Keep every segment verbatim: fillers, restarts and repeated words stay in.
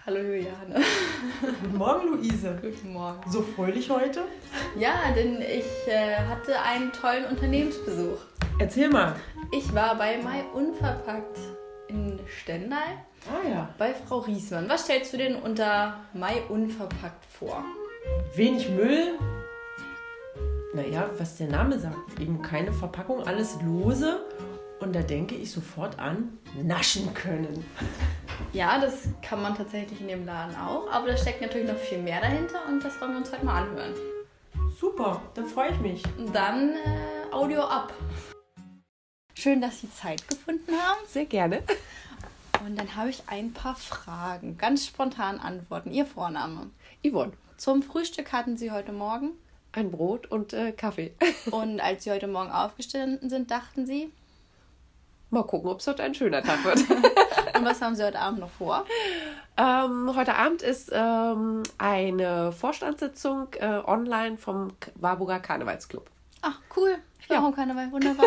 Hallo Juliane. Guten Morgen, Luise. Guten Morgen. So fröhlich heute? Ja, denn ich äh, hatte einen tollen Unternehmensbesuch. Erzähl mal. Ich war bei My Unverpackt in Stendal. Ah ja. Bei Frau Riesmann. Was stellst du denn unter My Unverpackt vor? Wenig Müll. Naja, was der Name sagt. Eben keine Verpackung, alles lose. Und da denke ich sofort an naschen können. Ja, das kann man tatsächlich in dem Laden auch. Aber da steckt natürlich noch viel mehr dahinter und das wollen wir uns heute mal anhören. Super, dann freue ich mich. Und dann äh, Audio ab. Schön, dass Sie Zeit gefunden haben. Sehr gerne. Und dann habe ich ein paar Fragen. Ganz spontan antworten. Ihr Vorname? Yvonne. Zum Frühstück hatten Sie heute Morgen? Ein Brot und äh, Kaffee. Und als Sie heute Morgen aufgestanden sind, dachten Sie? Mal gucken, ob es heute ein schöner Tag wird. Und was haben Sie heute Abend noch vor? ähm, heute Abend ist ähm, eine Vorstandssitzung äh, online vom Warburger Karnevalsclub. Ach, cool. Ich war Ja. auch im Karneval. Wunderbar.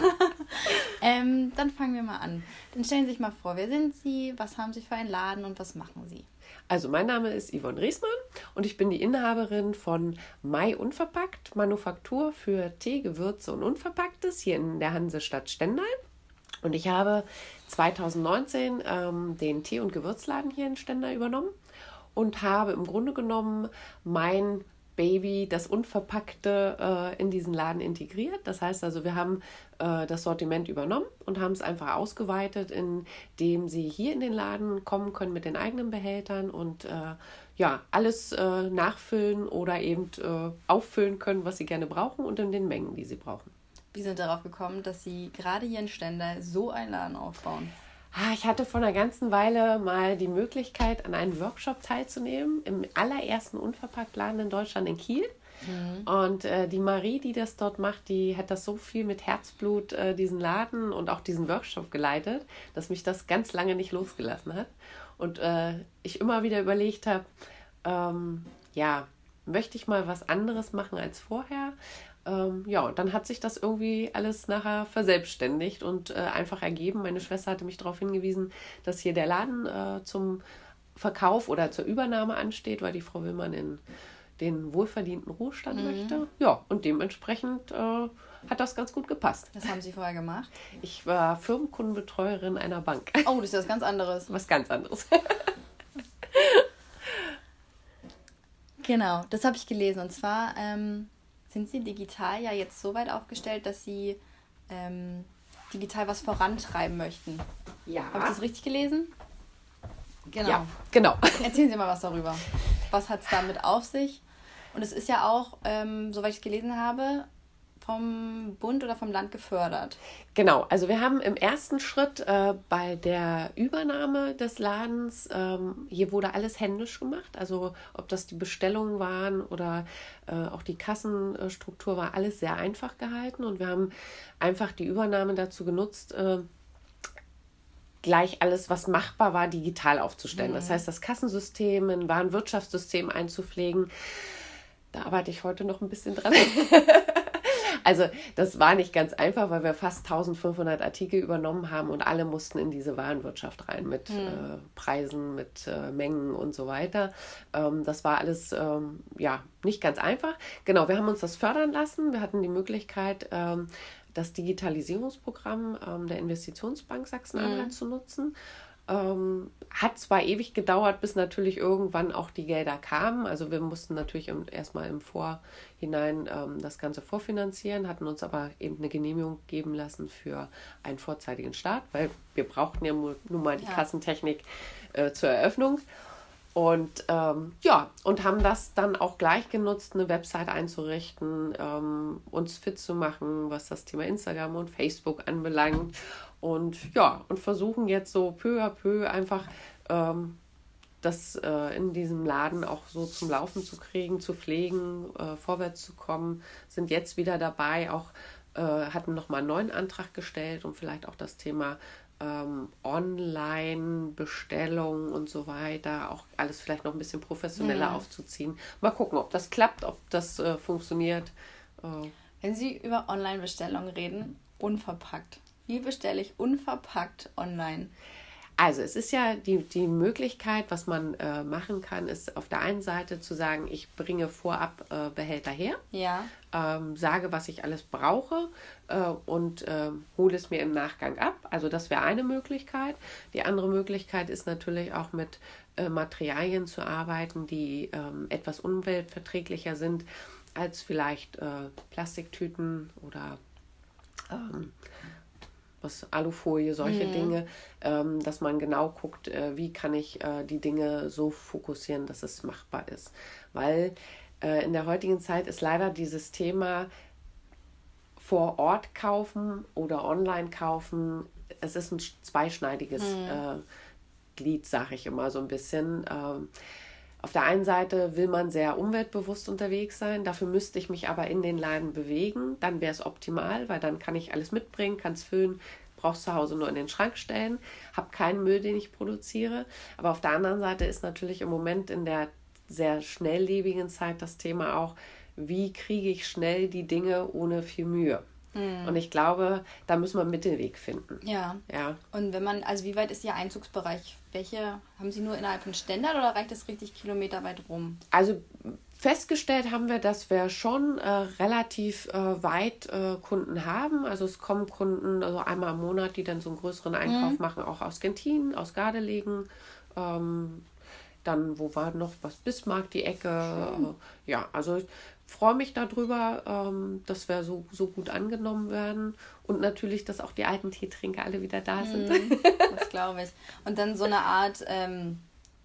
ähm, dann fangen wir mal an. Dann stellen Sie sich mal vor, wer sind Sie, was haben Sie für einen Laden und was machen Sie? Also mein Name ist Yvonne Riesmann und ich bin die Inhaberin von My Unverpackt, Manufaktur für Tee, Gewürze und Unverpacktes hier in der Hansestadt Stendal. Und ich habe zweitausendneunzehn ähm, den Tee- und Gewürzladen hier in Stendal übernommen und habe im Grunde genommen mein Baby, das Unverpackte, äh, in diesen Laden integriert. Das heißt also, wir haben äh, das Sortiment übernommen und haben es einfach ausgeweitet, indem Sie hier in den Laden kommen können mit den eigenen Behältern und äh, ja, alles äh, nachfüllen oder eben äh, auffüllen können, was Sie gerne brauchen und in den Mengen, die Sie brauchen. Wie sind darauf gekommen, dass Sie gerade hier in Stendal so einen Laden aufbauen? Ah, Ich hatte vor einer ganzen Weile mal die Möglichkeit, an einem Workshop teilzunehmen, im allerersten Unverpacktladen in Deutschland in Kiel. Mhm. Und äh, die Marie, die das dort macht, die hat das so viel mit Herzblut, äh, diesen Laden und auch diesen Workshop geleitet, dass mich das ganz lange nicht losgelassen hat. Und äh, ich immer wieder überlegt habe, ähm, ja, möchte ich mal was anderes machen als vorher? Ähm, ja, und dann hat sich das irgendwie alles nachher verselbstständigt und äh, einfach ergeben. Meine Schwester hatte mich darauf hingewiesen, dass hier der Laden äh, zum Verkauf oder zur Übernahme ansteht, weil die Frau Willmann in den wohlverdienten Ruhestand mhm. möchte. Ja, und dementsprechend äh, hat das ganz gut gepasst. Was haben Sie vorher gemacht? Ich war Firmenkundenbetreuerin einer Bank. Oh, das ist was ganz anderes. Was ganz anderes. Genau, das habe ich gelesen. Und zwar ähm, sind Sie digital ja jetzt so weit aufgestellt, dass Sie ähm, digital was vorantreiben möchten. Ja. Habe ich das richtig gelesen? Genau. Ja, genau. Erzählen Sie mal was darüber. Was hat es damit auf sich? Und es ist ja auch, ähm, soweit ich es gelesen habe, vom Bund oder vom Land gefördert. Genau, also wir haben im ersten Schritt äh, bei der Übernahme des Ladens, ähm, hier wurde alles händisch gemacht, also ob das die Bestellungen waren oder äh, auch die Kassenstruktur war alles sehr einfach gehalten und wir haben einfach die Übernahme dazu genutzt, äh, gleich alles, was machbar war, digital aufzustellen. Mhm. Das heißt, das Kassensystem, ein Warenwirtschaftssystem einzupflegen, da arbeite ich heute noch ein bisschen dran. Also das war nicht ganz einfach, weil wir fast eintausendfünfhundert Artikel übernommen haben und alle mussten in diese Warenwirtschaft rein mit mhm. äh, Preisen, mit äh, Mengen und so weiter. Ähm, das war alles ähm, ja nicht ganz einfach. Genau, wir haben uns das fördern lassen. Wir hatten die Möglichkeit, ähm, das Digitalisierungsprogramm ähm, der Investitionsbank Sachsen-Anhalt mhm. zu nutzen. Ähm, hat zwar ewig gedauert, bis natürlich irgendwann auch die Gelder kamen. Also wir mussten natürlich im, erstmal im Vorhinein ähm, das Ganze vorfinanzieren, hatten uns aber eben eine Genehmigung geben lassen für einen vorzeitigen Start, weil wir brauchten ja nun mal die ja. Kassentechnik äh, zur Eröffnung. Und ähm, ja, und haben das dann auch gleich genutzt, eine Website einzurichten, ähm, uns fit zu machen, was das Thema Instagram und Facebook anbelangt. Und ja, und versuchen jetzt so peu à peu einfach ähm, das äh, in diesem Laden auch so zum Laufen zu kriegen, zu pflegen, äh, vorwärts zu kommen. Sind jetzt wieder dabei, auch äh, hatten nochmal einen neuen Antrag gestellt, um vielleicht auch das Thema ähm, Online-Bestellung und so weiter, auch alles vielleicht noch ein bisschen professioneller mhm. aufzuziehen. Mal gucken, ob das klappt, ob das äh, funktioniert. Äh. Wenn Sie über Online-Bestellungen reden, unverpackt. Wie bestelle ich unverpackt online? Also es ist ja die, die Möglichkeit, was man äh, machen kann, ist auf der einen Seite zu sagen, ich bringe vorab äh, Behälter her, Ja. ähm, sage, was ich alles brauche äh, und äh, hole es mir im Nachgang ab. Also das wäre eine Möglichkeit. Die andere Möglichkeit ist natürlich auch mit äh, Materialien zu arbeiten, die ähm, etwas umweltverträglicher sind als vielleicht äh, Plastiktüten oder ähm, was Alufolie, solche mhm. Dinge, ähm, dass man genau guckt, äh, wie kann ich äh, die Dinge so fokussieren, dass es machbar ist. Weil äh, in der heutigen Zeit ist leider dieses Thema vor Ort kaufen oder online kaufen, es ist ein zweischneidiges mhm. äh, Glied, sage ich immer so ein bisschen. Ähm, Auf der einen Seite will man sehr umweltbewusst unterwegs sein, dafür müsste ich mich aber in den Laden bewegen, dann wäre es optimal, weil dann kann ich alles mitbringen, kann es füllen, brauch's zu Hause nur in den Schrank stellen, habe keinen Müll, den ich produziere. Aber auf der anderen Seite ist natürlich im Moment in der sehr schnelllebigen Zeit das Thema auch, wie kriege ich schnell die Dinge ohne viel Mühe. Und ich glaube, da müssen wir einen Mittelweg finden. Ja. ja. Und wenn man, also wie weit ist Ihr Einzugsbereich? Welche, haben Sie nur innerhalb von Stendal oder reicht das richtig kilometerweit rum? Also festgestellt haben wir, dass wir schon äh, relativ äh, weit äh, Kunden haben. Also es kommen Kunden, also einmal im Monat, die dann so einen größeren Einkauf mhm. machen, auch aus Gentin, aus Gardelegen. Ähm, dann, wo war noch was? Bismarck, die Ecke. Äh, ja, also freue mich darüber, ähm, dass wir so, so gut angenommen werden und natürlich, dass auch die alten Teetrinker alle wieder da sind. Mm, das glaube ich. Und dann so eine Art, ähm,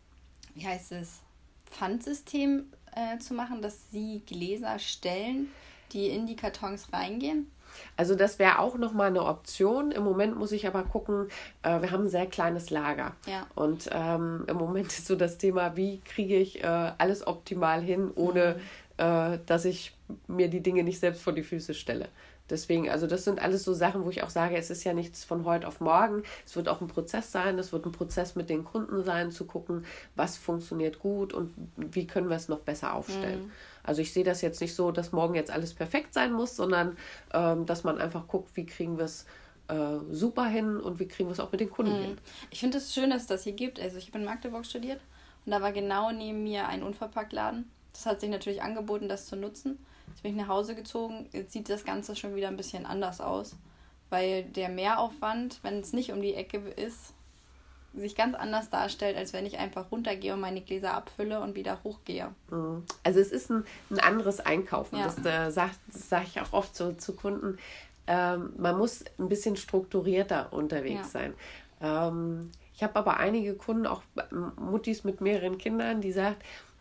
wie heißt es, Pfandsystem äh, zu machen, dass Sie Gläser stellen, die in die Kartons reingehen? Also das wäre auch nochmal eine Option. Im Moment muss ich aber gucken, äh, wir haben ein sehr kleines Lager. Ja. Und ähm, im Moment ist so das Thema, wie kriege ich äh, alles optimal hin, ohne mhm. äh, dass ich mir die Dinge nicht selbst vor die Füße stelle. Deswegen, also das sind alles so Sachen, wo ich auch sage, es ist ja nichts von heute auf morgen. Es wird auch ein Prozess sein, es wird ein Prozess mit den Kunden sein, zu gucken, was funktioniert gut und wie können wir es noch besser aufstellen. Mhm. Also ich sehe das jetzt nicht so, dass morgen jetzt alles perfekt sein muss, sondern ähm, dass man einfach guckt, wie kriegen wir es äh, super hin und wie kriegen wir es auch mit den Kunden mhm. hin. Ich finde es schön, dass es das hier gibt. Also ich habe in Magdeburg studiert und da war genau neben mir ein Unverpacktladen. Das hat sich natürlich angeboten, das zu nutzen. Jetzt bin ich nach Hause gezogen, jetzt sieht das Ganze schon wieder ein bisschen anders aus, weil der Mehraufwand, wenn es nicht um die Ecke ist, sich ganz anders darstellt, als wenn ich einfach runtergehe und meine Gläser abfülle und wieder hochgehe. Also es ist ein, ein anderes Einkaufen. Ja. Das äh, sage sag ich auch oft zu, zu Kunden. Ähm, man muss ein bisschen strukturierter unterwegs ja. sein. Ähm, ich habe aber einige Kunden, auch Muttis mit mehreren Kindern, die sagen,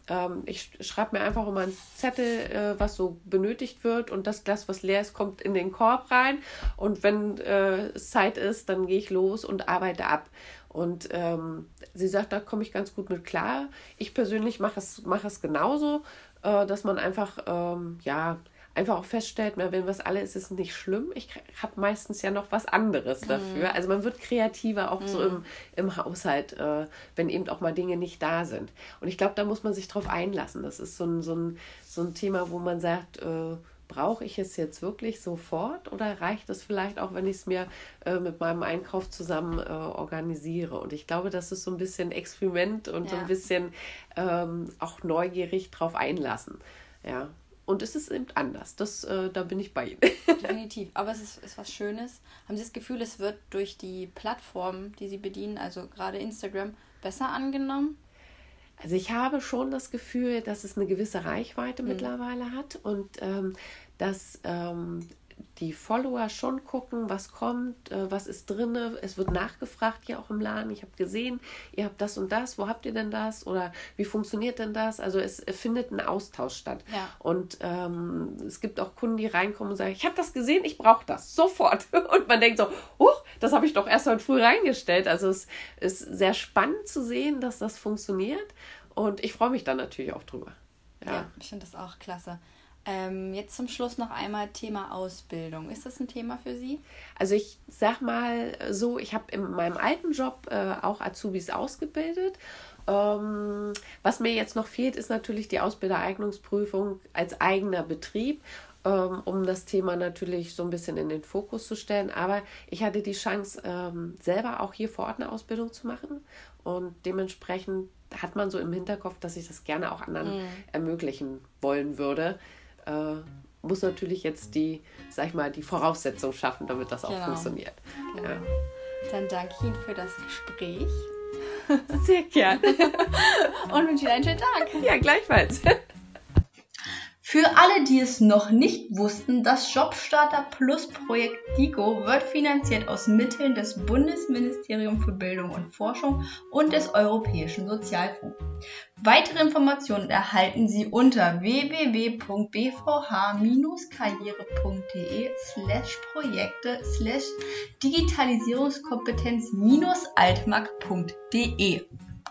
ich schreibe mir einfach immer einen Zettel, was so benötigt wird und das Glas, was leer ist, kommt in den Korb rein und wenn es Zeit ist, dann gehe ich los und arbeite ab. Und ähm, sie sagt, da komme ich ganz gut mit klar. Ich persönlich mache es, mache es genauso, äh, dass man einfach, ähm, ja, einfach auch feststellt, wenn was alle ist, ist es nicht schlimm. Ich habe meistens ja noch was anderes dafür. Mhm. Also man wird kreativer auch mhm. so im, im Haushalt, äh, wenn eben auch mal Dinge nicht da sind. Und ich glaube, da muss man sich drauf einlassen. Das ist so ein, so ein, so ein Thema, wo man sagt, äh, brauche ich es jetzt wirklich sofort oder reicht es vielleicht auch, wenn ich es mir äh, mit meinem Einkauf zusammen äh, organisiere? Und ich glaube, das ist so ein bisschen Experiment und ja. so ein bisschen ähm, auch neugierig drauf einlassen. Ja. Und es ist eben anders. Das, äh, da bin ich bei Ihnen. Definitiv. Aber es ist, ist was Schönes. Haben Sie das Gefühl, es wird durch die Plattform, die Sie bedienen, also gerade Instagram, besser angenommen? Also ich habe schon das Gefühl, dass es eine gewisse Reichweite mhm. mittlerweile hat und ähm, dass ähm, die Follower schon gucken, was kommt, äh, was ist drin. Es wird nachgefragt hier auch im Laden. Ich habe gesehen, ihr habt das und das. Wo habt ihr denn das? Oder wie funktioniert denn das? Also es findet ein Austausch statt. Ja. Und ähm, es gibt auch Kunden, die reinkommen und sagen, ich habe das gesehen, ich brauche das. Sofort. Und man denkt so, huch, das habe ich doch erst heute früh reingestellt. Also es ist sehr spannend zu sehen, dass das funktioniert. Und ich freue mich dann natürlich auch drüber. Ja, ja ich finde das auch klasse. Ähm, jetzt zum Schluss noch einmal Thema Ausbildung. Ist das ein Thema für Sie? Also ich sag mal so, ich habe in meinem alten Job äh, auch Azubis ausgebildet. Ähm, was mir jetzt noch fehlt, ist natürlich die Ausbildereignungsprüfung als eigener Betrieb. ähm, um das Thema natürlich so ein bisschen in den Fokus zu stellen. Aber ich hatte die Chance, ähm, selber auch hier vor Ort eine Ausbildung zu machen. Und dementsprechend hat man so im Hinterkopf, dass ich das gerne auch anderen mm. ermöglichen wollen würde. Äh, muss natürlich jetzt die, sag ich mal, die Voraussetzung schaffen, damit das auch genau. funktioniert. Genau. Ja. Dann danke ich Ihnen für das Gespräch. Sehr gerne. Und wünsche Ihnen einen schönen Tag. Ja, gleichfalls. Für alle, die es noch nicht wussten, das Jobstarter Plus Projekt DIGO wird finanziert aus Mitteln des Bundesministeriums für Bildung und Forschung und des Europäischen Sozialfonds. Weitere Informationen erhalten Sie unter w w w punkt b v h bindestrich karriere punkt d e slash projekte slash digitalisierungskompetenz altmark punkt d e